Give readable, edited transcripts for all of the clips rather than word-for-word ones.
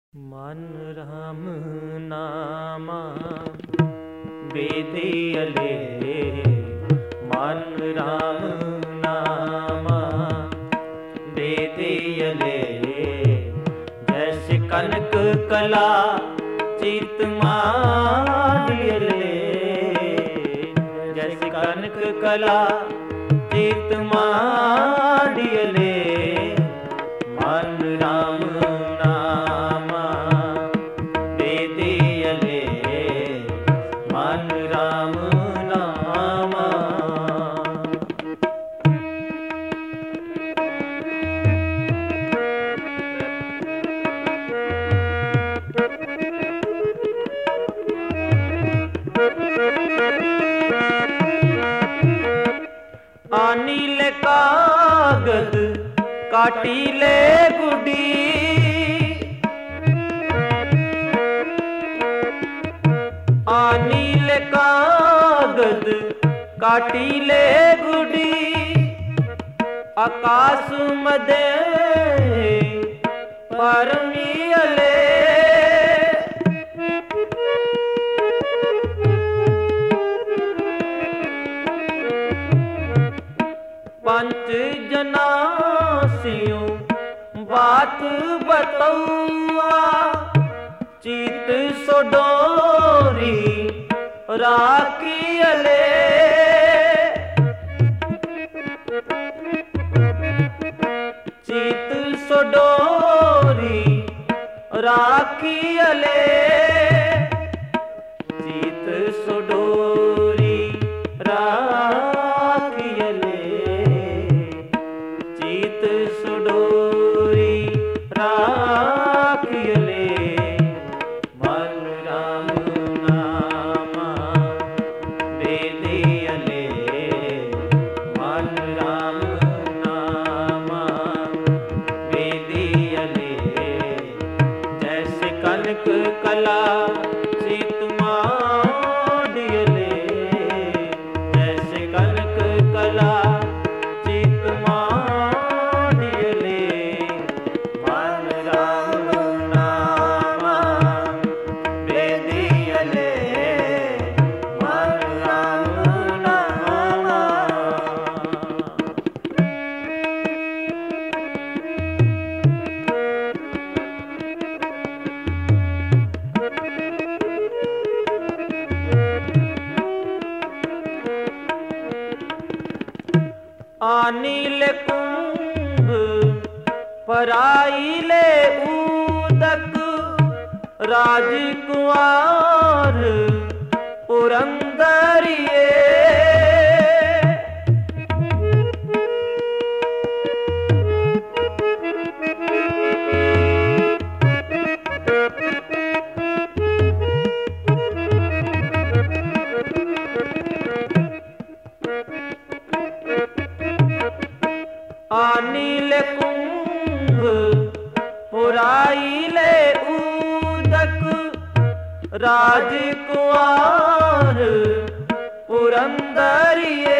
मन राम नामा बेदियले, मन राम नामा बेदियले। जैसे कनक कला चित मारियले, जैसे कनक कला चित मारियले। मन राम नामा बेदियले, मन राम नामा। आनीले कागद काटीले गुडी, आनीले कागद काटीले गुडी। आकाश मदे परमियले, पंच जनासियों बात बतौआ। चित सोडोरी राखियले, चित सोडोरी राखियले। चित सोडोरी राखियले, चित सोडोरी राखियले। मन राम नामा बेदियले, मन राम नामा बेदियले। जैसे कनक कला चित मारियले, जैसे कनक कला चित मारियले। मन राम नामा बेदियले, मन राम नामा। आनीले कुंभ पराईले उदक। राजकुमार पुरंदरिये, आनीले कुंभ पुराईले उदक। राजकुमार पुरंदरिये,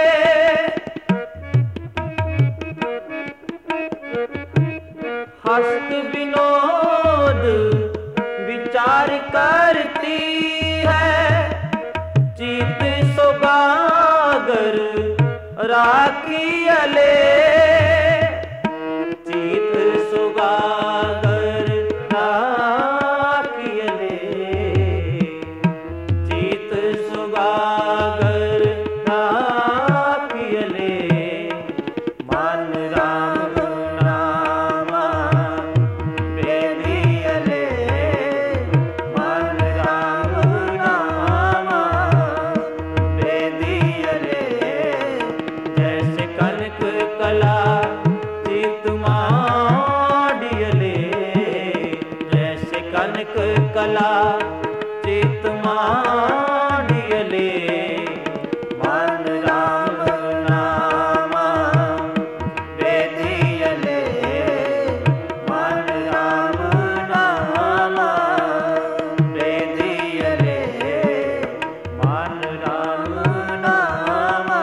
हस्त विनोद विचार करती है। चित सोगागर राखियले, चित सोगागर राखियले, चित सोगागर राखियले। मन राम नामा बेदियले, मन राम नामा बेदियले। जैसे कनक कला चित मारियले, जैसे कनक कला चित मारियले। मन राम नामा बेदियले, मन राम नामा बेदियले। मन राम नामा।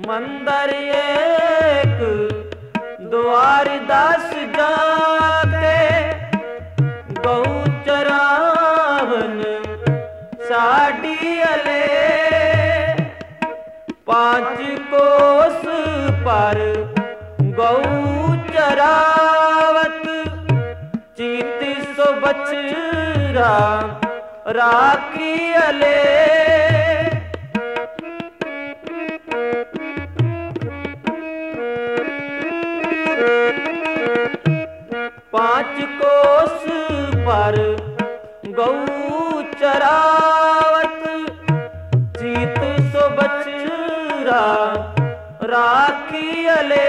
मंदिर एक द्वार दास जाके गऊ चरावन साड़ी अले 5 कोस पर गऊ चरावत चीत सो बछड़ा राखी अले 5 कोस पर गऊ चरावत चीत सो बछड़ा राखी अले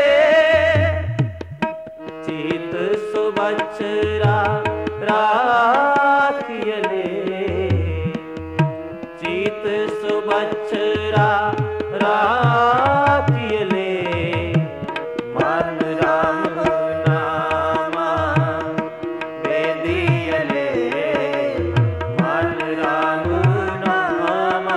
चीत सो बछड़ा राखी अले चीत सो बछड़ा राखी अले मन राम नामा बेदियले मन राम नामा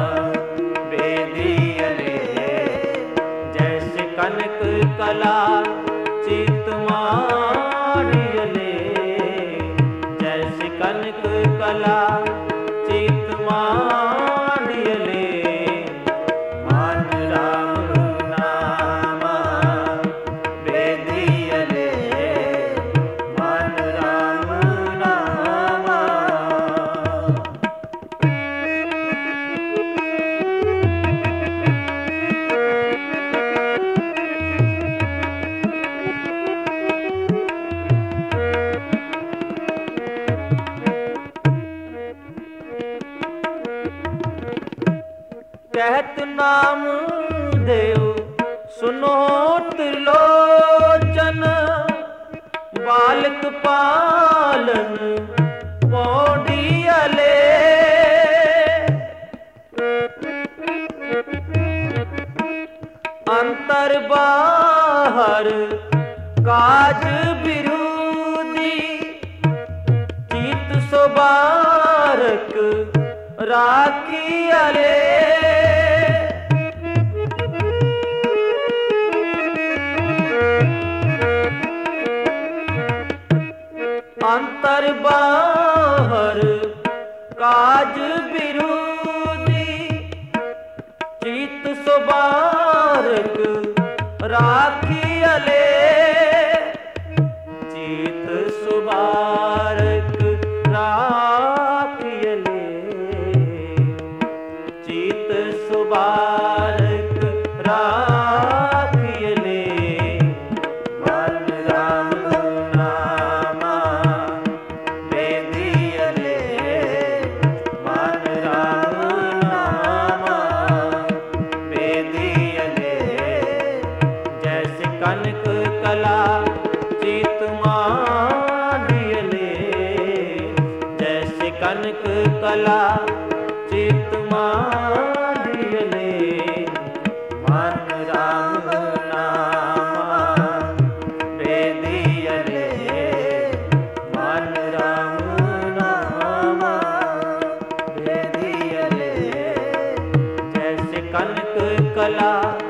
बेदियले जैसे कनक कला चित मारियले जैसे कनक कला चित मारियले मन राम नामा बेदियले मन राम नामा कहत नाम देव सुनो त्रिलोचन बालक पालन पौड़ियले अंतर बाहर काज विरोधी चित सो बारक राखी अले अंतर बाहर काज विरोधी चित सो बारक राखी अले चित सो बारक राखी अले चित सो बारक राखी अले मन राम नामा बेदियले मन राम नामा बेदियले जैसे कनक कला चित मारियले जैसे कनक कला चित मारियले मन राम नामा बेदियले मन राम नामा बेदियले जैसे कनक कला